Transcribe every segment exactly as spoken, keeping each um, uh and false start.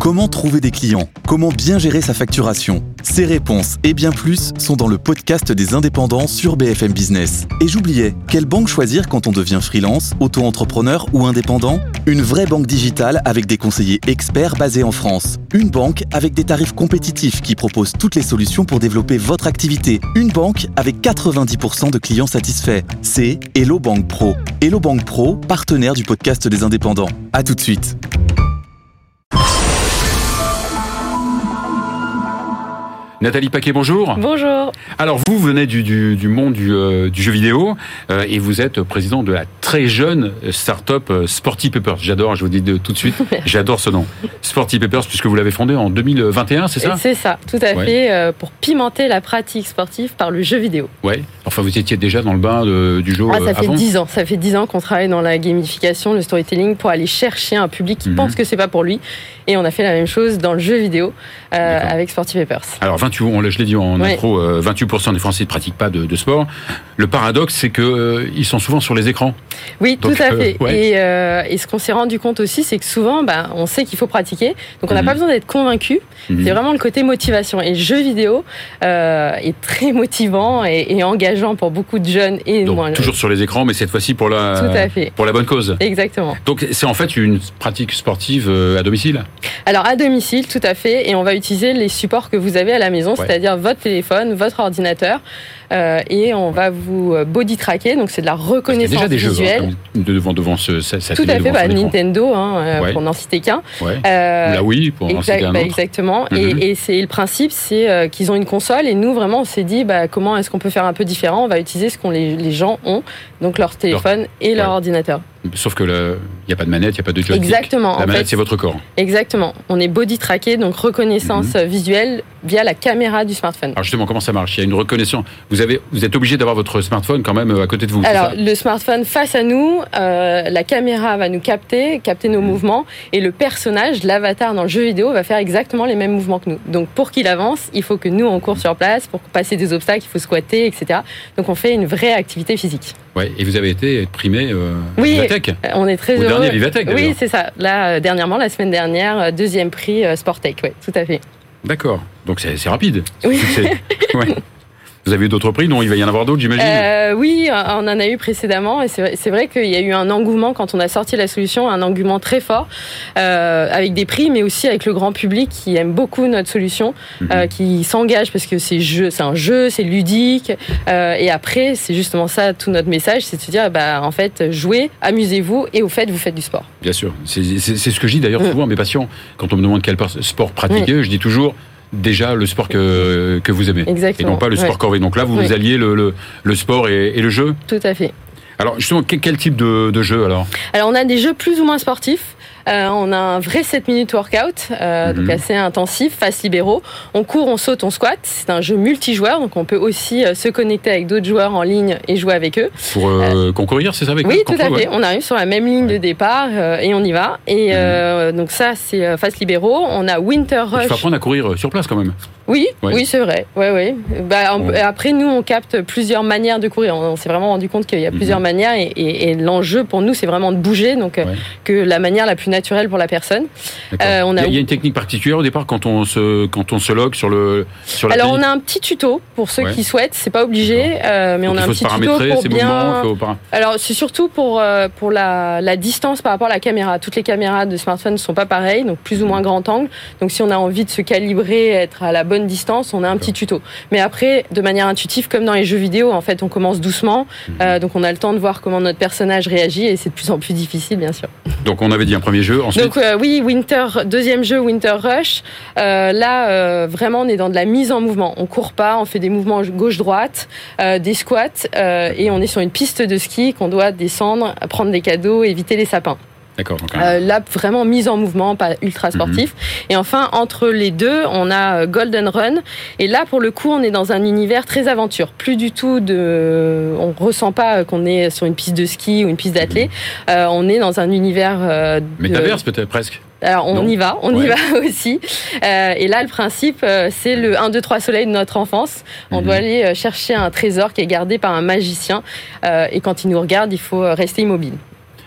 Comment trouver des clients ? Comment bien gérer sa facturation ? Ces réponses et bien plus sont dans le podcast des indépendants sur B F M Business. Et j'oubliais, quelle banque choisir quand on devient freelance, auto-entrepreneur ou indépendant ? Une vraie banque digitale avec des conseillers experts basés en France. Une banque avec des tarifs compétitifs qui propose toutes les solutions pour développer votre activité. Une banque avec quatre-vingt-dix pour cent de clients satisfaits. C'est Hello Bank Pro. Hello Bank Pro, partenaire du podcast des indépendants. À tout de suite. Nathalie Paquet, bonjour. Bonjour. Alors vous venez du, du, du monde du, euh, du jeu vidéo euh, et vous êtes président de la très jeune start-up euh, Sporty Papers. J'adore, je vous dis de, tout de suite, j'adore ce nom. Sporty Papers, puisque vous l'avez fondé en deux mille vingt et un, c'est ça ? C'est ça, tout à ouais. fait, euh, pour pimenter la pratique sportive par le jeu vidéo. Ouais. Enfin, vous étiez déjà dans le bain de, du jeu ah, ça euh, fait avant. dix ans. Ça fait dix ans qu'on travaille dans la gamification, le storytelling, pour aller chercher un public qui mm-hmm. pense que c'est pas pour lui. Et on a fait la même chose dans le jeu vidéo euh, avec Sporty Papers. Alors, vingt-huit, on, je l'ai dit en oui. intro, euh, vingt-huit pour cent des Français ne pratiquent pas de, de sport. Le paradoxe, c'est qu'ils euh, sont souvent sur les écrans. Oui, Donc, tout à fait. Euh, ouais. et, euh, et ce qu'on s'est rendu compte aussi, c'est que souvent, bah, on sait qu'il faut pratiquer. Donc, on n'a mm-hmm. pas besoin d'être convaincu. Mm-hmm. C'est vraiment le côté motivation. Et le jeu vidéo euh, est très motivant et, et engageant pour beaucoup de jeunes. Et Donc, moins, toujours sur les écrans, mais cette fois-ci pour la, tout à fait. pour la bonne cause. Exactement. Donc, c'est en fait une pratique sportive à domicile ? Alors, à domicile, tout à fait. Et on va utiliser les supports que vous avez à la maison, ouais. c'est-à-dire votre téléphone, votre ordinateur. Euh, et on va vous body tracker, donc c'est de la reconnaissance il y a déjà des visuelle. Jeux, hein, devant, devant ce, ça, ça Tout à fait, bah, Nintendo, hein, ouais. pour n'en citer qu'un. Ouais. Euh, La Wii, pour exact, n'en citer un bah, autre. Exactement. Mm-hmm. Et, et c'est le principe, c'est euh, qu'ils ont une console, et nous vraiment, on s'est dit, bah, comment est-ce qu'on peut faire un peu différent ? On va utiliser ce que les, les gens ont, donc leur téléphone leur... et leur ouais. ordinateur. Sauf que il n'y a pas de manette, il n'y a pas de joystick. Exactement. La en manette, fait, c'est votre corps. Exactement. On est body tracké, donc reconnaissance mm-hmm. visuelle via la caméra du smartphone. Alors justement, comment ça marche ? Il y a une reconnaissance. Vous avez, vous êtes obligé d'avoir votre smartphone quand même à côté de vous. Alors, c'est ça ? le smartphone face à nous, euh, la caméra va nous capter, capter nos mmh. mouvements, et le personnage, l'avatar dans le jeu vidéo, va faire exactement les mêmes mouvements que nous. Donc, pour qu'il avance, il faut que nous, on court sur place. Pour passer des obstacles, il faut squatter, et cetera. Donc, on fait une vraie activité physique. Ouais. Et vous avez été primé euh, oui, Vivatech. On est très Au heureux. dernier Vivatech, d'ailleurs. Oui, c'est ça. Là, euh, dernièrement, la semaine dernière, deuxième prix euh, Sportech. Oui, tout à fait. D'accord. Donc, c'est, c'est rapide. Oui. C'est, ouais. Vous avez eu d'autres prix ? Non, il va y en avoir d'autres, j'imagine. Euh, oui, on en a eu précédemment. Et c'est vrai, c'est vrai qu'il y a eu un engouement quand on a sorti la solution, un engouement très fort, euh, avec des prix, mais aussi avec le grand public qui aime beaucoup notre solution, mm-hmm. euh, qui s'engage parce que c'est, jeu, c'est un jeu, c'est ludique. Euh, et après, c'est justement ça, tout notre message, c'est de se dire, bah, en fait, jouez, amusez-vous, et au fait, vous faites du sport. Bien sûr. C'est, c'est, c'est ce que je dis d'ailleurs mm. souvent à mes patients. Quand on me demande quel sport pratiquer, mm. je dis toujours... déjà le sport que, que vous aimez. Exactement. Et non pas le sport ouais. corvée. Donc là, vous, oui. vous alliez le, le, le sport et, et le jeu ? Tout à fait. Alors justement, quel, quel type de, de jeu alors ? Alors on a des jeux plus ou moins sportifs. Euh, on a un vrai sept minutes workout, euh, mm-hmm. donc assez intensif, face libéraux. On court, on saute, on squatte. C'est un jeu multijoueur, donc on peut aussi euh, se connecter avec d'autres joueurs en ligne et jouer avec eux. Pour euh, euh, concourir, c'est ça avec Oui, eux, tout à fait. Ouais. On arrive sur la même ligne ouais. de départ euh, et on y va. Et euh, mm-hmm. donc ça, c'est euh, face libéraux. On a Winter Rush. Il faut apprendre à courir sur place quand même. Oui, ouais. oui, c'est vrai. Ouais, ouais. Bah, ouais. Après, nous, on capte plusieurs manières de courir. On s'est vraiment rendu compte qu'il y a plusieurs mm-hmm. manières, et, et, et l'enjeu pour nous, c'est vraiment de bouger, donc ouais. que la manière la plus naturelle pour la personne. Euh, on a... Il y a une technique particulière au départ quand on se quand on se log sur le sur la. Alors on a un petit tuto pour ceux ouais. qui souhaitent. C'est pas obligé, euh, mais donc on a un petit tuto pour bien. Faut... Alors c'est surtout pour euh, pour la la distance par rapport à la caméra. Toutes les caméras de smartphone ne sont pas pareilles, donc plus ou moins grand angle. Donc si on a envie de se calibrer, être à la bonne distance, on a un petit tuto. Mais après, de manière intuitive, comme dans les jeux vidéo, en fait, on commence doucement. Mm-hmm. Euh, donc on a le temps de voir comment notre personnage réagit, et c'est de plus en plus difficile, bien sûr. Donc on avait dit un premier jeu. Ensuite. Donc euh, oui, Winter, deuxième jeu, Winter Rush. Euh, là, euh, vraiment, on est dans de la mise en mouvement. On court pas, on fait des mouvements gauche-droite, euh, des squats, euh, et on est sur une piste de ski qu'on doit descendre, prendre des cadeaux, éviter les sapins. D'accord. Donc, euh, là, vraiment mise en mouvement, pas ultra sportif. Mm-hmm. Et enfin, entre les deux, on a Golden Run. Et là, pour le coup, on est dans un univers très aventure. Plus du tout de... On ressent pas qu'on est sur une piste de ski ou une piste d'athlé. Mm-hmm. Euh, on est dans un univers... Euh, de... Métaverse, peut-être, presque. Alors, on non. y va, on ouais. y va aussi. Euh, et là, le principe, euh, c'est le un, deux, trois soleil de notre enfance. On mm-hmm. doit aller chercher un trésor qui est gardé par un magicien. Euh, et quand il nous regarde, il faut rester immobile.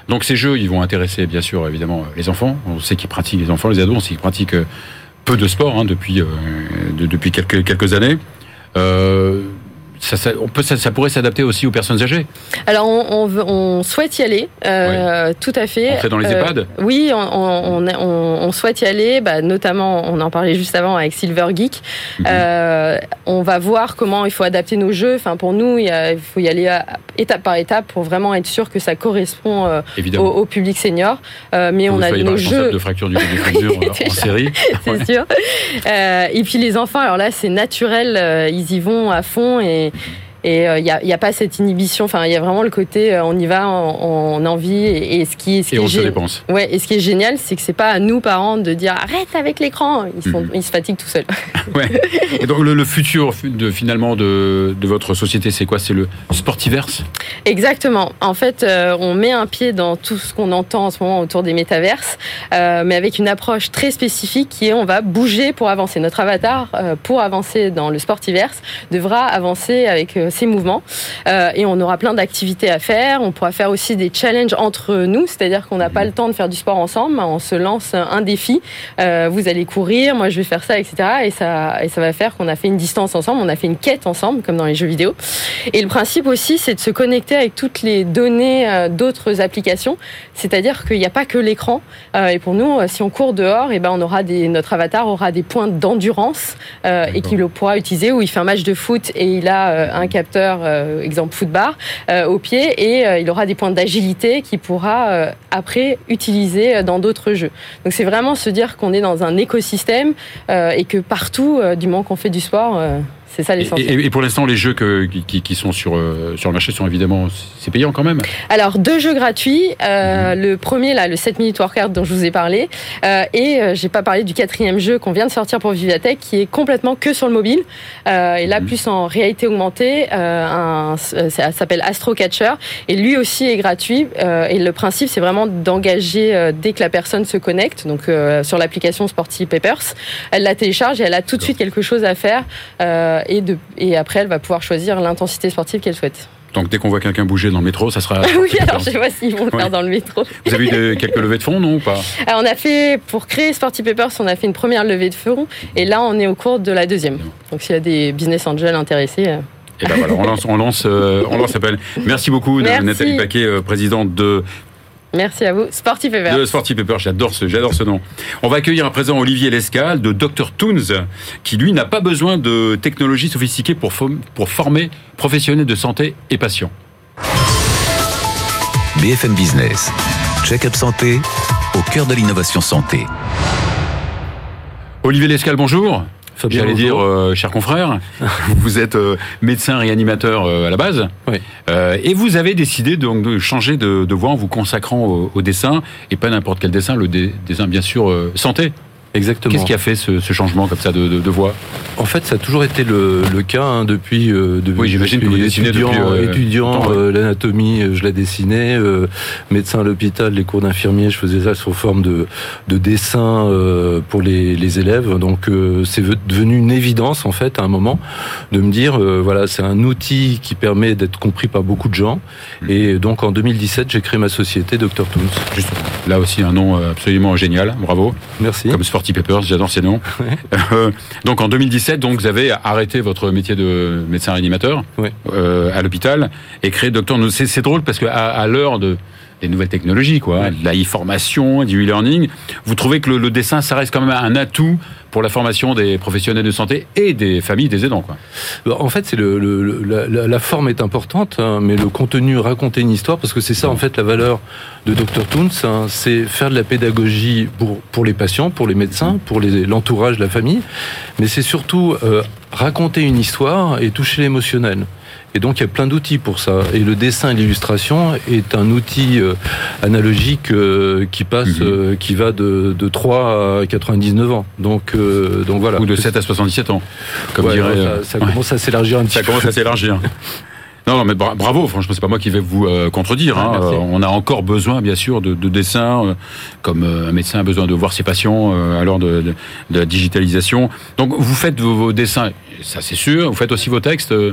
Donc ces jeux, ils vont intéresser bien sûr évidemment les enfants. On sait qu'ils pratiquent, les enfants, les ados, on sait qu'ils pratiquent peu de sport hein, depuis, euh, de, depuis quelques, quelques années. Euh, Ça, ça, on peut, ça, ça pourrait s'adapter aussi aux personnes âgées. Alors, on, on, veut, on souhaite y aller, euh, oui. tout à fait. On fait dans les euh, EHPAD. Oui, on, on, on, on souhaite y aller, bah, notamment, on en parlait juste avant avec Silver Geek. Mm-hmm. Euh, on va voir comment il faut adapter nos jeux. Enfin, pour nous, il, y a, il faut y aller à, étape par étape pour vraiment être sûr que ça correspond euh, au, au public senior. Euh, mais que on vous a soyez nos pas jeux de fracture du fracture en série. C'est ouais. sûr. Euh, et puis les enfants, alors là, c'est naturel, euh, ils y vont à fond et Et il euh, n'y a, y a pas cette inhibition. Enfin, il y a vraiment le côté, euh, on y va, on, on a envie. Et, et ce qui, ce qui et est on gé... se dépense. Ouais. Et ce qui est génial, c'est que c'est pas à nous parents de dire arrête avec l'écran. Ils, sont, mmh. ils se fatiguent tout seuls. Ouais. Et donc le, le futur de finalement de, de votre société, c'est quoi? C'est le Sportiverse? Exactement. En fait, euh, on met un pied dans tout ce qu'on entend en ce moment autour des métaverses, euh, mais avec une approche très spécifique qui est on va bouger pour avancer. Notre avatar, euh, pour avancer dans le Sportiverse, devra avancer avec euh, ses mouvements. Euh, et on aura plein d'activités à faire. On pourra faire aussi des challenges entre nous, c'est-à-dire qu'on n'a pas le temps de faire du sport ensemble. On se lance un défi. Euh, vous allez courir, moi je vais faire ça, et cetera. Et ça, et ça va faire qu'on a fait une distance ensemble, on a fait une quête ensemble, comme dans les jeux vidéo. Et le principe aussi, c'est de se connecter avec toutes les données euh, d'autres applications. C'est-à-dire qu'il n'y a pas que l'écran. Euh, et pour nous, si on court dehors, et ben on aura des, notre avatar aura des points d'endurance euh, et qu'il pourra utiliser. Où il fait un match de foot et il a euh, un capteur. Euh, exemple footbar euh, au pied et euh, il aura des points d'agilité qu'il pourra euh, après utiliser dans d'autres jeux. Donc c'est vraiment se dire qu'on est dans un écosystème euh, et que partout, euh, du moment qu'on fait du sport, euh, c'est ça l'essentiel. Et, et, et pour l'instant, les jeux que, qui, qui sont sur, euh, sur le marché sont évidemment, c'est payant quand même. Alors, deux jeux gratuits. Euh, mmh. Le premier, là, le sept minutes workout dont je vous ai parlé. Euh, et euh, j'ai pas parlé du quatrième jeu qu'on vient de sortir pour Vivatech, qui est complètement que sur le mobile. Euh, et là, mmh. plus en réalité augmentée, euh, un, ça s'appelle Astro Catcher. Et lui aussi est gratuit. Euh, et le principe, c'est vraiment d'engager euh, dès que la personne se connecte. Donc, euh, sur l'application Sporty Papers, elle la télécharge et elle a tout de suite quelque chose à faire. Euh, Et, de, et après, elle va pouvoir choisir l'intensité sportive qu'elle souhaite. Donc, dès qu'on voit quelqu'un bouger dans le métro, ça sera... oui, alors je sais pas s'ils vont le faire ouais. dans le métro. Vous avez eu de, quelques levées de fonds, non, ou pas? Alors, on a fait, pour créer Sporty Papers, on a fait une première levée de fonds. Et là, on est au cours de la deuxième. Donc, s'il y a des business angels intéressés... Et ben voilà, on lance, on lance, euh, on lance l'appel. Merci beaucoup, Merci. Nathalie Paquet, euh, présidente de... Merci à vous. Sporty Papers. De Sporty Papers, j'adore ce, j'adore ce nom. On va accueillir à présent Olivier Lescal de docteur Toons, qui lui n'a pas besoin de technologies sophistiquées pour, fom- pour former professionnels de santé et patients. B F M Business, check-up santé, au cœur de l'innovation santé. Olivier Lescal, bonjour. Fabien, J'allais dire, euh, cher confrère, vous êtes euh, médecin réanimateur euh, à la base, oui. euh, et vous avez décidé donc de changer de, de voie en vous consacrant au, au dessin, et pas n'importe quel dessin, le dé, dessin bien sûr euh, santé. Exactement. Qu'est-ce qui a fait ce, ce changement comme ça de, de, de voie? En fait, ça a toujours été le, le cas hein, depuis, euh, depuis. Oui, j'imagine que vous dessinez étudiant, depuis. Euh, étudiant, euh, l'anatomie, je la dessinais. Euh, médecin à l'hôpital, les cours d'infirmier, je faisais ça sous forme de, de dessin euh, pour les, les élèves. Donc, euh, c'est devenu une évidence en fait à un moment de me dire, euh, voilà, c'est un outil qui permet d'être compris par beaucoup de gens. Mmh. Et donc, en deux mille dix-sept, j'ai créé ma société docteur Toons. Juste là aussi un nom absolument génial. Bravo. Merci. Comme Sporty Papers, j'adore ces noms. Ouais. Euh, donc en deux mille dix-sept, donc vous avez arrêté votre métier de médecin réanimateur ouais. euh, à l'hôpital et créé docteur. C'est, c'est drôle parce que à, à l'heure de des nouvelles technologies, quoi, ouais. de la e-formation, du e-learning, vous trouvez que le, le dessin, ça reste quand même un atout pour la formation des professionnels de santé et des familles, des aidants, quoi. En fait, c'est le, le, la, la forme est importante, hein, mais le contenu, raconter une histoire, parce que c'est ça, en fait, la valeur de docteur Toons, hein, c'est faire de la pédagogie pour, pour les patients, pour les médecins, pour les, l'entourage, la famille, mais c'est surtout euh, raconter une histoire et toucher l'émotionnel. Et donc, il y a plein d'outils pour ça. Et le dessin et l'illustration est un outil euh, analogique euh, qui passe, mmh. euh, qui va de, de trois à quatre-vingt-dix-neuf ans. Donc, euh, donc voilà. Ou de sept à soixante-dix-sept ans. Comme ouais, dirait. Ça, ça ouais. commence à s'élargir un petit ça peu. Ça commence à s'élargir. Non, non, mais bra- bravo. Franchement, c'est pas moi qui vais vous euh, contredire. Hein. Ah, euh, on a encore besoin, bien sûr, de, de dessins, euh, comme euh, un médecin a besoin de voir ses patients euh, à l'heure de, de, de la digitalisation. Donc, vous faites vos, vos dessins, ça c'est sûr. Vous faites aussi vos textes. Euh...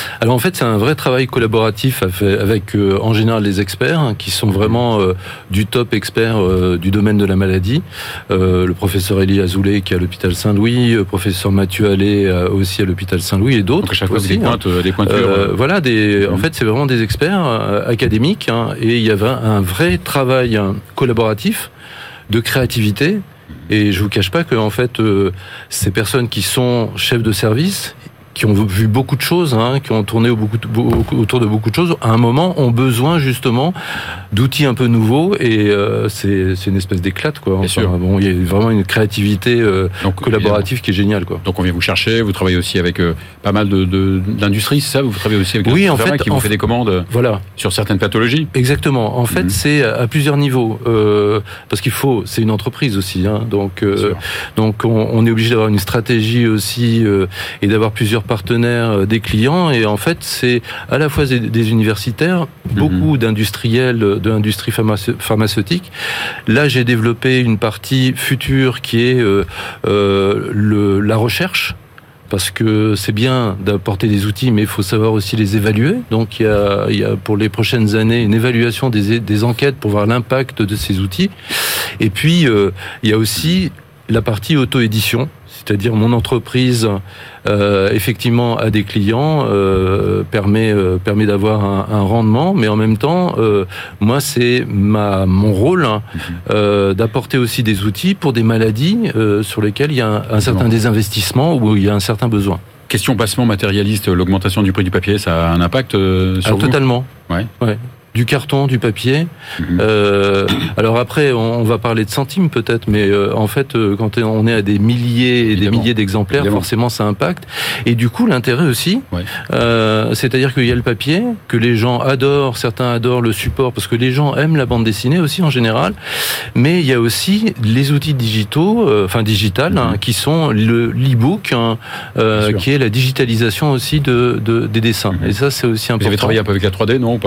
Alors en fait, c'est un vrai travail collaboratif avec euh, en général des experts hein, qui sont vraiment euh, du top expert euh, du domaine de la maladie. Euh, le professeur Elie Azoulay qui est à l'hôpital Saint-Louis, le professeur Mathieu Allais euh, aussi à l'hôpital Saint-Louis et d'autres. Donc à chaque fois aussi, des pointes, hein. des pointures. Euh, voilà, des. Mmh. En fait, c'est vraiment des experts euh, académiques hein, et il y avait un vrai travail hein, collaboratif de créativité. Et je vous cache pas que en fait, euh, ces personnes qui sont chefs de service, qui ont vu beaucoup de choses, hein, qui ont tourné au beaucoup de, autour de beaucoup de choses, à un moment ont besoin justement d'outils un peu nouveaux et euh, c'est, c'est une espèce d'éclate quoi. Enfin, sûr. Bon, il y a vraiment une créativité euh, donc, collaborative évidemment. Qui est géniale quoi. Donc on vient vous chercher, vous travaillez aussi avec euh, pas mal de, de d'industries, c'est ça? Vous travaillez aussi avec oui, en fait, qui vous fait des commandes voilà. sur certaines pathologies. Exactement. En fait, mm-hmm. c'est à plusieurs niveaux euh, parce qu'il faut, c'est une entreprise aussi, hein, donc euh, donc on, on est obligé d'avoir une stratégie aussi euh, et d'avoir plusieurs partenaires des clients et en fait c'est à la fois des universitaires, beaucoup mmh. d'industriels de l'industrie pharmaceutique. Là j'ai développé une partie future qui est euh, euh, le, la recherche. Parce que c'est bien d'apporter des outils, mais il faut savoir aussi les évaluer. Donc il y a, il y a pour les prochaines années une évaluation des, des enquêtes pour voir l'impact de ces outils. Et puis euh, il y a aussi la partie auto-édition. C'est-à-dire mon entreprise, euh, effectivement, a des clients, euh, permet euh, permet d'avoir un, un rendement, mais en même temps, euh, moi, c'est ma mon rôle hein, euh, d'apporter aussi des outils pour des maladies euh, sur lesquelles il y a un, un certain désinvestissement ou il y a un certain besoin. Question placement matérialiste, l'augmentation du prix du papier, ça a un impact euh, sur Alors, vous ? Totalement. Ouais. Ouais. Du carton, du papier. Mmh. Euh, alors après, on va parler de centimes peut-être, mais euh, en fait, euh, quand on est à des milliers et des milliers d'exemplaires, Évidemment. forcément, ça impacte. Et du coup, l'intérêt aussi, ouais. euh, c'est-à-dire qu'il y a le papier, que les gens adorent, certains adorent le support, parce que les gens aiment la bande dessinée aussi en général, mais il y a aussi les outils digitaux, euh, enfin digital, mmh. hein, qui sont le l'e-book, hein, euh, qui est la digitalisation aussi de, de des dessins. Mmh. Et ça, c'est aussi important. Vous avez travaillé un peu avec la trois D, non ou pas ?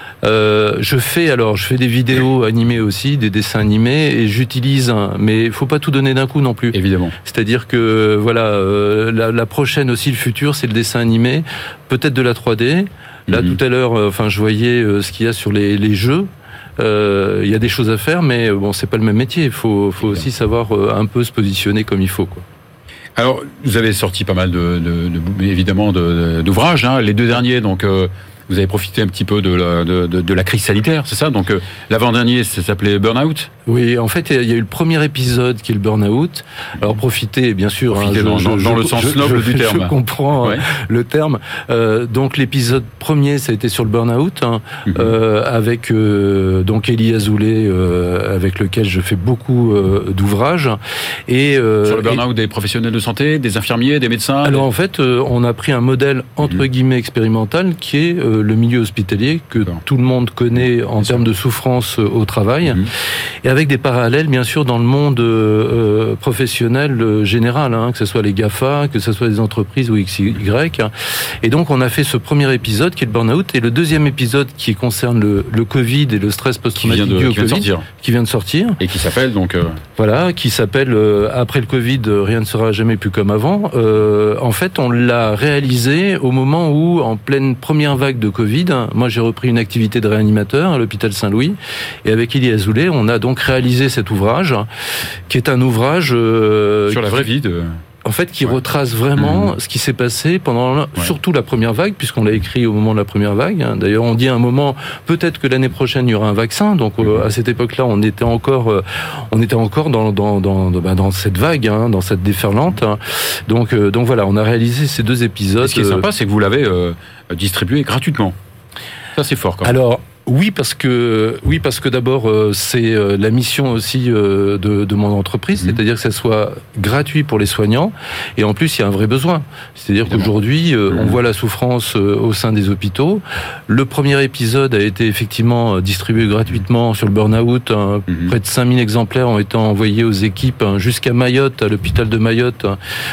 Euh, je fais alors, je fais des vidéos animées aussi, des dessins animés, et j'utilise, un, mais il faut pas tout donner d'un coup non plus. Évidemment. C'est-à-dire que voilà, euh, la, la prochaine aussi, le futur, c'est le dessin animé, peut-être de la trois D. Là, mm-hmm. tout à l'heure, enfin, euh, je voyais euh, ce qu'il y a sur les, les jeux. Il euh, y a des choses à faire, mais bon, c'est pas le même métier. Il faut, faut aussi savoir euh, un peu se positionner comme il faut, quoi. Alors, vous avez sorti pas mal de, de, de évidemment, de, de, d'ouvrages. Hein. Les deux derniers, donc. Euh, Vous avez profité un petit peu de la, de, de, de la crise sanitaire, c'est ça? Donc, euh, l'avant-dernier, ça s'appelait Burnout? Oui, en fait, il y a eu le premier épisode qui est le Burnout. Alors, profitez, bien sûr. Profitez hein, dans, je, dans, je, dans je, le sens je, noble je, du terme. Je comprends ouais. le terme. Euh, donc, l'épisode premier, ça a été sur le Burnout, hein, mm-hmm. euh, avec euh, donc Elie Azoulay, euh, avec lequel je fais beaucoup euh, d'ouvrages. Et euh, sur le Burnout, et... des professionnels de santé, des infirmiers, des médecins. Alors, des... en fait, euh, on a pris un modèle entre mm-hmm. guillemets expérimental qui est euh, le milieu hospitalier que D'accord. tout le monde connaît en termes de souffrance au travail, mmh. et avec des parallèles bien sûr dans le monde euh, professionnel euh, général, hein, que ce soit les GAFA, que ce soit des entreprises ou X Y. Et donc on a fait ce premier épisode qui est le burn-out, et le deuxième épisode qui concerne le, le Covid et le stress post-traumatique dû au Covid, qui vient de sortir, et qui s'appelle donc euh... voilà, qui s'appelle euh, après le Covid, rien ne sera jamais plus comme avant. Euh, en fait, on l'a réalisé au moment où, en pleine première vague de Covid, moi j'ai repris une activité de réanimateur à l'hôpital Saint-Louis, et avec Elie Azoulay, on a donc réalisé cet ouvrage, qui est un ouvrage euh, sur la vraie vie de... en fait, qui ouais. retrace vraiment mmh. ce qui s'est passé pendant la, ouais. surtout la première vague, puisqu'on l'a écrit au moment de la première vague. D'ailleurs, on dit à un moment, peut-être que l'année prochaine il y aura un vaccin. Donc, mmh. à cette époque-là, on était encore, on était encore dans dans dans dans, dans cette vague, hein, dans cette déferlante. Donc, euh, donc voilà, on a réalisé ces deux épisodes. Et ce qui est sympa, c'est que vous l'avez euh, distribué gratuitement. Ça, c'est fort, quand même. Alors. Oui, parce que oui, parce que d'abord euh, c'est euh, la mission aussi euh, de, de mon entreprise, mmh. c'est-à-dire que ça soit gratuit pour les soignants, et en plus il y a un vrai besoin. C'est-à-dire Évidemment. qu'aujourd'hui euh, mmh. on voit la souffrance euh, au sein des hôpitaux. Le premier épisode a été effectivement distribué gratuitement sur le burn-out. Hein, mmh. Près de cinq mille exemplaires ont été envoyés aux équipes hein, jusqu'à Mayotte, à l'hôpital de Mayotte,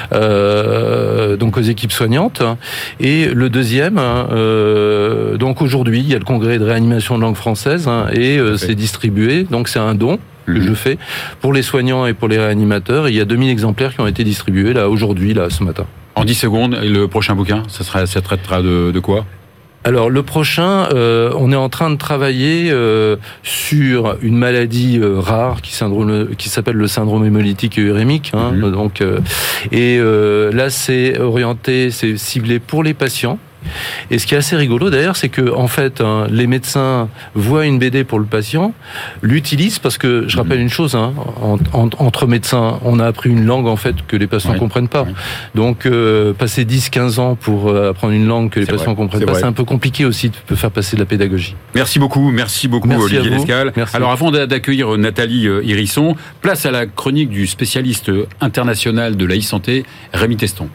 euh, donc aux équipes soignantes. Et le deuxième, hein, euh, donc aujourd'hui il y a le congrès de réanimation de langue française hein, et euh, c'est distribué, donc c'est un don que mmh. je fais, pour les soignants et pour les réanimateurs. Et il y a deux mille exemplaires qui ont été distribués là aujourd'hui, là, ce matin. En dix secondes, le prochain bouquin, ça, sera, ça traitera de, de quoi ? Alors le prochain, euh, on est en train de travailler euh, sur une maladie euh, rare qui, syndrome, qui s'appelle le syndrome hémolytique et urémique. Hein, mmh. Donc, euh, et euh, là, c'est orienté, c'est ciblé pour les patients. Et ce qui est assez rigolo d'ailleurs, c'est que en fait, hein, les médecins voient une B D pour le patient, l'utilisent parce que je rappelle une chose, hein, en, en, entre médecins, on a appris une langue en fait que les patients ne oui. comprennent pas. Oui. Donc, euh, passer dix quinze ans pour euh, apprendre une langue que les c'est patients ne comprennent c'est pas, vrai. C'est un peu compliqué aussi de faire passer de la pédagogie. Merci beaucoup, merci beaucoup merci Olivier Lescal. Merci. Alors, avant d'accueillir Nathalie Hérisson, place à la chronique du spécialiste international de la e-santé, Rémi Teston.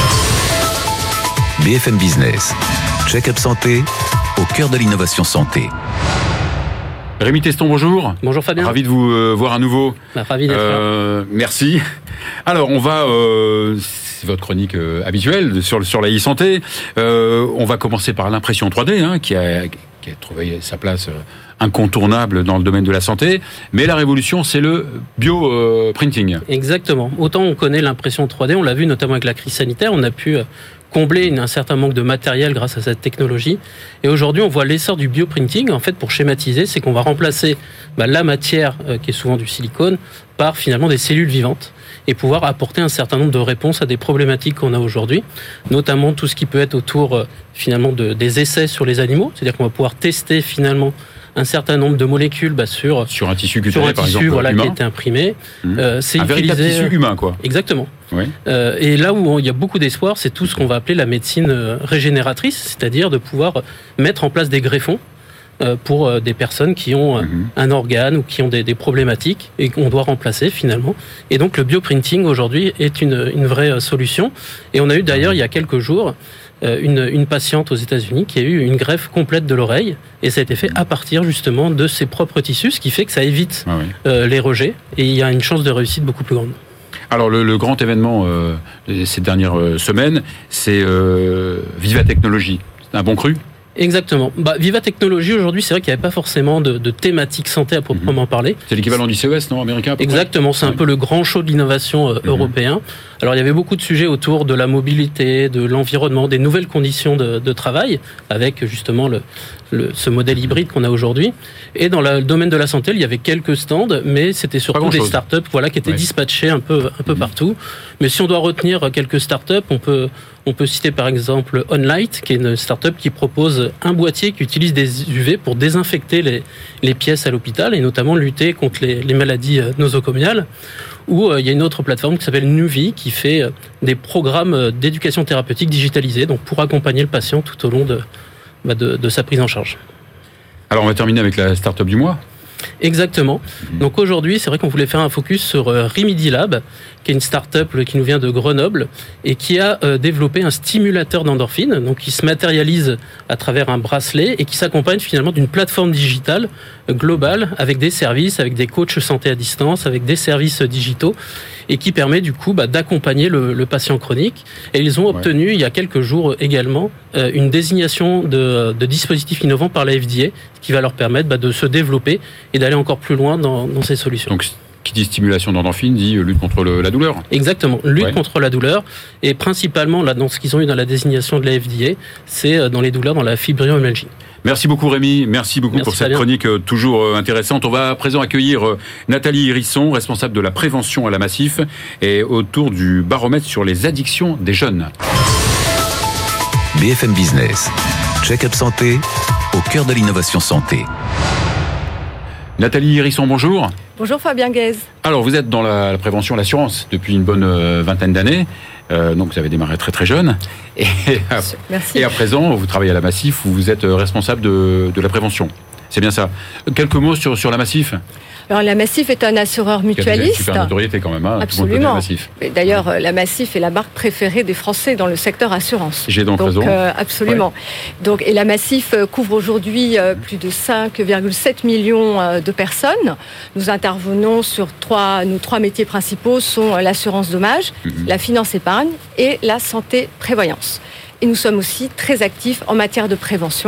B F M Business, Check-up Santé, au cœur de l'innovation santé. Rémi Teston, bonjour. Bonjour Fabien. Ravi de vous euh, voir à nouveau. Bah, ravi d'être euh, là. Merci. Alors, on va... Euh, c'est votre chronique euh, habituelle sur, sur la e-santé. Euh, on va commencer par l'impression trois D, hein, qui, a, qui a trouvé sa place... Euh, incontournable dans le domaine de la santé, mais la révolution, c'est le bioprinting. Exactement. Autant on connaît l'impression trois D, on l'a vu notamment avec la crise sanitaire, on a pu combler un certain manque de matériel grâce à cette technologie. Et aujourd'hui, on voit l'essor du bioprinting. En fait, pour schématiser, c'est qu'on va remplacer bah, la matière, euh, qui est souvent du silicone, par finalement des cellules vivantes et pouvoir apporter un certain nombre de réponses à des problématiques qu'on a aujourd'hui, notamment tout ce qui peut être autour euh, finalement de, des essais sur les animaux, c'est-à-dire qu'on va pouvoir tester finalement un certain nombre de molécules bah, sur sur un tissu cutané, sur un par tissu, exemple, voilà, humain. Qui a été imprimé. Mmh. Euh, c'est un utilisé... véritable tissu humain, quoi. Exactement. Oui. Euh, et là où il y a beaucoup d'espoir, c'est tout ce qu'on va appeler la médecine régénératrice, c'est-à-dire de pouvoir mettre en place des greffons euh, pour euh, des personnes qui ont mmh. un organe ou qui ont des, des problématiques et qu'on doit remplacer finalement. Et donc le bioprinting aujourd'hui est une, une vraie solution. Et on a eu d'ailleurs il y a quelques jours Une, une patiente aux États-Unis qui a eu une greffe complète de l'oreille et ça a été fait à partir justement de ses propres tissus, ce qui fait que ça évite ah oui. euh, les rejets et il y a une chance de réussite beaucoup plus grande. Alors le, le grand événement euh, ces dernières semaines, c'est euh, Viva Technologies. C'est un bon cru ? Exactement. Bah, Viva Technologies, aujourd'hui, c'est vrai qu'il n'y avait pas forcément de, de thématique santé à proprement mmh. parler. C'est l'équivalent du C E S, non, américain ? Exactement, c'est oui. un peu le grand show de l'innovation euh, mmh. européen. Alors, il y avait beaucoup de sujets autour de la mobilité, de l'environnement, des nouvelles conditions de, de travail, avec justement le, le, ce modèle hybride qu'on a aujourd'hui. Et dans la, le domaine de la santé, il y avait quelques stands, mais c'était surtout des startups voilà, qui étaient ouais. dispatchées un peu, un peu mmh. partout. Mais si on doit retenir quelques startups, on peut... On peut citer par exemple OnLight, qui est une start-up qui propose un boîtier qui utilise des U V pour désinfecter les, les pièces à l'hôpital et notamment lutter contre les, les maladies nosocomiales. Ou euh, il y a une autre plateforme qui s'appelle Nuvi qui fait euh, des programmes d'éducation thérapeutique digitalisés, donc pour accompagner le patient tout au long de, bah de, de sa prise en charge. Alors on va terminer avec la start-up du mois. Exactement. Donc aujourd'hui, c'est vrai qu'on voulait faire un focus sur euh, Remedilab, qui est une start-up qui nous vient de Grenoble et qui a euh, développé un stimulateur d'endorphine, donc qui se matérialise à travers un bracelet et qui s'accompagne finalement d'une plateforme digitale euh, globale avec des services, avec des coachs santé à distance, avec des services digitaux et qui permet du coup bah, d'accompagner le, le patient chronique. Et ils ont obtenu ouais. il y a quelques jours également euh, une désignation de, de dispositifs innovants par la F D A, qui va leur permettre bah, de se développer et d'aller encore plus loin dans, dans ces solutions. Donc, qui dit stimulation d'endorphine dit lutte contre le, la douleur. Exactement, lutte ouais. contre la douleur. Et principalement, là, dans ce qu'ils ont eu dans la désignation de la F D A, c'est dans les douleurs dans la fibromyalgie. Merci beaucoup Rémi, merci beaucoup merci pour cette chronique euh, toujours euh, intéressante. On va à présent accueillir euh, Nathalie Hérisson, responsable de la prévention à la Massif, et autour du baromètre sur les addictions des jeunes. B F M Business, Check-up Santé, au cœur de l'innovation santé. Nathalie Hérisson, bonjour. Bonjour Fabien Guez. Alors vous êtes dans la, la prévention, l'assurance depuis une bonne euh, vingtaine d'années. Euh, donc vous avez démarré très très jeune. Et, Merci. Et à présent, vous travaillez à la Massif où vous êtes responsable de, de la prévention. C'est bien ça. Quelques mots sur, sur la Massif ? Alors la Massif est un assureur mutualiste. Super notoriété quand même, hein. Absolument. Tout le monde D'ailleurs, ouais. la Massif est la marque préférée des Français dans le secteur assurance. J'ai donc, donc raison. Euh, absolument. Ouais. Donc, et la Massif couvre aujourd'hui euh, plus de cinq virgule sept millions euh, de personnes. Nous intervenons sur trois, nos trois métiers principaux sont l'assurance dommage, mm-hmm. la finance épargne et la santé prévoyance. Et nous sommes aussi très actifs en matière de prévention,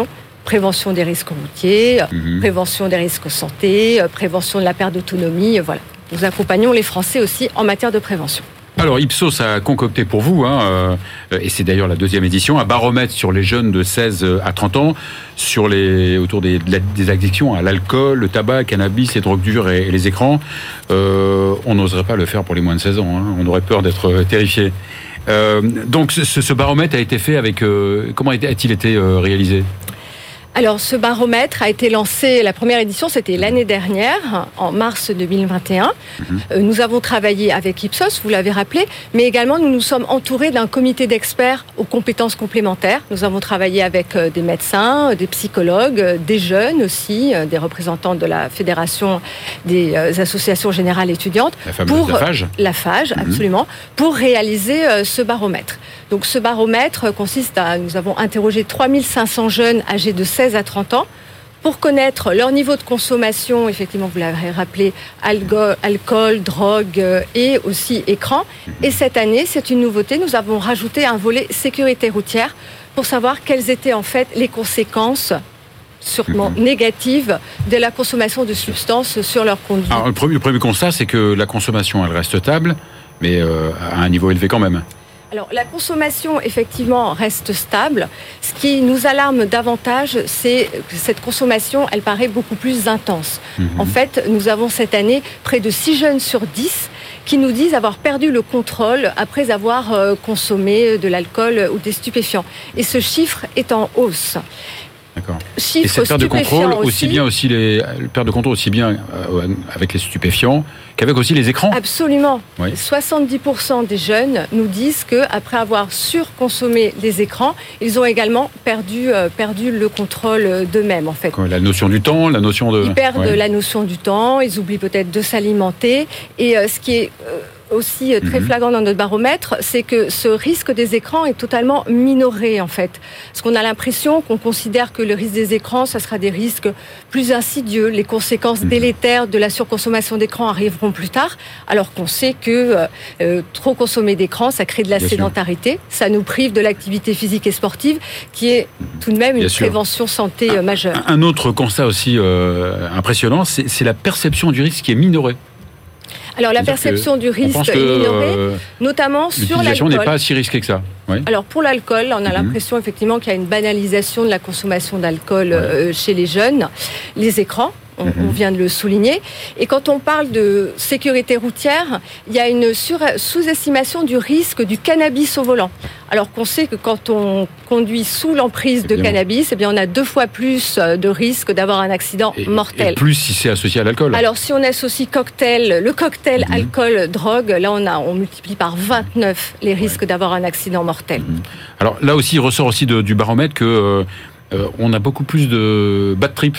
prévention des risques routiers, mmh. prévention des risques santé, prévention de la perte d'autonomie, voilà. Nous accompagnons les Français aussi en matière de prévention. Alors Ipsos a concocté pour vous, hein, euh, et c'est d'ailleurs la deuxième édition, un baromètre sur les jeunes de seize à trente ans, sur les, autour des, des addictions à l'alcool, le tabac, le cannabis, les drogues dures et, et les écrans. Euh, on n'oserait pas le faire pour les moins de seize ans, hein, on aurait peur d'être terrifié. Euh, donc ce, ce baromètre a été fait avec... Euh, comment a-t-il été euh, réalisé ? Alors, ce baromètre a été lancé, la première édition, c'était l'année dernière, en mars deux mille vingt et un. Mmh. Nous avons travaillé avec Ipsos, vous l'avez rappelé, mais également nous nous sommes entourés d'un comité d'experts aux compétences complémentaires. Nous avons travaillé avec des médecins, des psychologues, des jeunes aussi, des représentants de la Fédération des associations générales étudiantes. La fameuse pour, la FAGE. La FAGE, mmh. absolument, pour réaliser ce baromètre. Donc, ce baromètre consiste à, nous avons interrogé trois mille cinq cents jeunes âgés de seize à trente ans pour connaître leur niveau de consommation, effectivement vous l'avez rappelé, alcool, alcool, drogue et aussi écran. Et cette année, c'est une nouveauté, nous avons rajouté un volet sécurité routière pour savoir quelles étaient en fait les conséquences sûrement mmh. négatives de la consommation de substances sur leur conduite. Alors le premier, le premier constat, c'est que la consommation, elle reste stable, mais euh, à un niveau élevé quand même. Alors, la consommation, effectivement, reste stable. Ce qui nous alarme davantage, c'est que cette consommation, elle paraît beaucoup plus intense. Mmh. En fait, nous avons cette année près de six jeunes sur dix qui nous disent avoir perdu le contrôle après avoir euh, consommé de l'alcool ou des stupéfiants. Et ce chiffre est en hausse. D'accord. Et cette perte de contrôle, aussi, aussi bien aussi les perte de contrôle aussi bien euh, avec les stupéfiants qu'avec aussi les écrans. Absolument. Oui. soixante-dix pour cent des jeunes nous disent que après avoir surconsommé les écrans, ils ont également perdu euh, perdu le contrôle d'eux-mêmes en fait. La notion du temps, la notion de. Ils perdent ouais. la notion du temps, ils oublient peut-être de s'alimenter et euh, ce qui est euh, aussi très flagrant dans notre baromètre, c'est que ce risque des écrans est totalement minoré en fait. Parce qu'on a l'impression qu'on considère que le risque des écrans, ça sera des risques plus insidieux. Les conséquences délétères de la surconsommation d'écrans arriveront plus tard, alors qu'on sait que euh, trop consommer d'écran, ça crée de la Bien sédentarité, sûr. Ça nous prive de l'activité physique et sportive, qui est tout de même une Bien prévention sûr. santé un, majeure. Un autre constat aussi euh, impressionnant, c'est, c'est la perception du risque qui est minorée. Alors la perception du risque est minorée, euh, notamment sur l'alcool. L'utilisation n'est pas si risquée que ça. Oui. Alors pour l'alcool, on a mmh. l'impression effectivement qu'il y a une banalisation de la consommation d'alcool ouais. euh, chez les jeunes. Les écrans, on, mmh. on vient de le souligner. Et quand on parle de sécurité routière, il y a une sur- sous-estimation du risque du cannabis au volant. Alors qu'on sait que quand on conduit sous l'emprise de Évidemment. cannabis, eh bien on a deux fois plus de risque d'avoir un accident et, mortel. Et plus si c'est associé à l'alcool. Alors si on associe cocktail, le cocktail mmh. alcool drogue, là on a on multiplie par vingt-neuf les risques ouais. d'avoir un accident mortel. Mmh. Alors là aussi il ressort aussi de, du baromètre que euh, on a beaucoup plus de bad trip,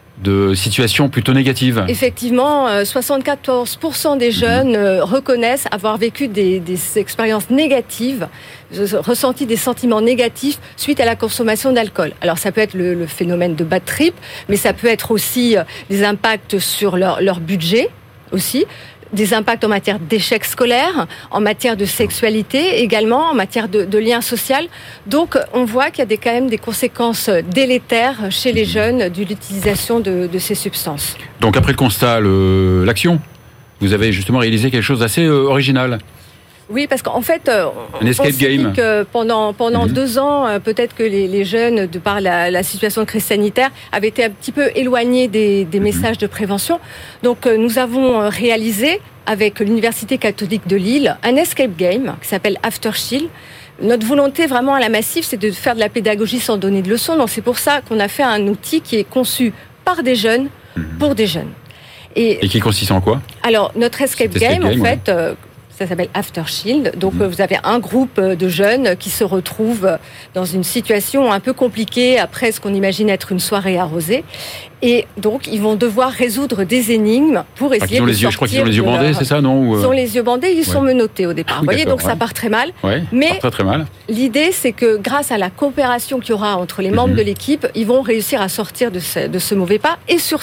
de situations plutôt négatives. Effectivement, soixante-quatorze pour cent des jeunes mmh. reconnaissent avoir vécu des, des expériences négatives, ressenti des sentiments négatifs suite à la consommation d'alcool. Alors ça peut être le, le phénomène de bad trip, mais ça peut être aussi des impacts sur leur, leur budget aussi, des impacts en matière d'échec scolaire, en matière de sexualité, également en matière de, de lien social. Donc, on voit qu'il y a des, quand même des conséquences délétères chez les jeunes de l'utilisation de, de ces substances. Donc, après le constat, le, l'action, vous avez justement réalisé quelque chose d'assez euh, original. Oui, parce qu'en fait, on, un escape on s'est game. dit que pendant, pendant mmh. deux ans, peut-être que les, les jeunes, de par la, la situation de crise sanitaire, avaient été un petit peu éloignés des, des mmh. messages de prévention. Donc, nous avons réalisé, avec l'Université catholique de Lille, un escape game qui s'appelle After Shield. Notre volonté vraiment à la Massif, c'est de faire de la pédagogie sans donner de leçons. Donc, c'est pour ça qu'on a fait un outil qui est conçu par des jeunes, mmh. pour des jeunes. Et, Et qui consiste en quoi ? Alors, notre escape Cet game, escape game, en ouais. fait... Euh, ça s'appelle After Shield. Donc, mmh. vous avez un groupe de jeunes qui se retrouvent dans une situation un peu compliquée après ce qu'on imagine être une soirée arrosée. Et donc, ils vont devoir résoudre des énigmes pour essayer ah, de les yeux, sortir. Je crois qu'ils ont les yeux bandés, leur... c'est ça, non Ou... Ils ont les yeux bandés, ils ouais. sont menottés au départ. Ah, vous voyez, donc ouais. ça part très mal. Ouais, Mais très, très mal. L'idée, c'est que grâce à la coopération qu'il y aura entre les membres mmh. de l'équipe, ils vont réussir à sortir de ce, de ce mauvais pas et surtout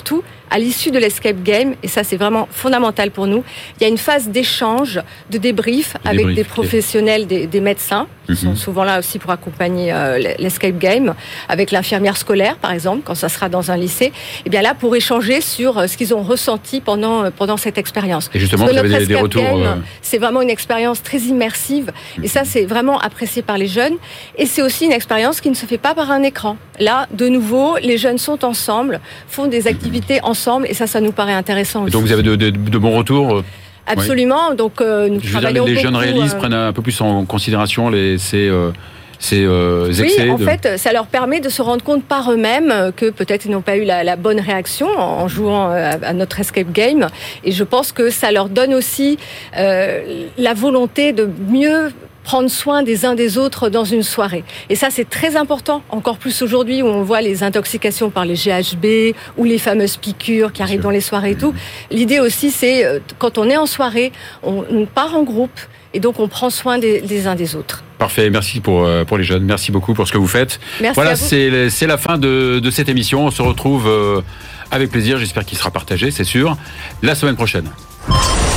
à l'issue de l'escape game, et ça c'est vraiment fondamental pour nous, il y a une phase d'échange, de débrief avec débrief, des professionnels, des, des médecins, qui mm-hmm. sont souvent là aussi pour accompagner euh, l'escape game, avec l'infirmière scolaire par exemple, quand ça sera dans un lycée, et bien là pour échanger sur euh, ce qu'ils ont ressenti pendant, euh, pendant cette expérience. Et justement, vous avez des, des retours... Game, euh... c'est vraiment une expérience très immersive, mm-hmm. et ça c'est vraiment apprécié par les jeunes, et c'est aussi une expérience qui ne se fait pas par un écran. Là, de nouveau, les jeunes sont ensemble, font des activités ensemble, et ça, ça nous paraît intéressant aussi. Et donc vous avez de, de, de bons retours ? Absolument. Oui. Donc euh, nous Je veux dire, les jeunes réalistes euh... prennent un peu plus en considération les ces, euh, ces euh, excès. Oui, en de... fait, ça leur permet de se rendre compte par eux-mêmes que peut-être ils n'ont pas eu la, la bonne réaction en jouant à notre escape game. Et je pense que ça leur donne aussi euh, la volonté de mieux prendre soin des uns des autres dans une soirée. Et ça, c'est très important, encore plus aujourd'hui où on voit les intoxications par les G H B ou les fameuses piqûres qui arrivent dans les soirées et tout. L'idée aussi, c'est quand on est en soirée, on, on part en groupe et donc on prend soin des, des uns des autres. Parfait, merci pour, pour les jeunes, merci beaucoup pour ce que vous faites. Merci voilà, à vous. c'est, c'est la fin de, de cette émission. On se retrouve avec plaisir, j'espère qu'il sera partagé, c'est sûr, la semaine prochaine.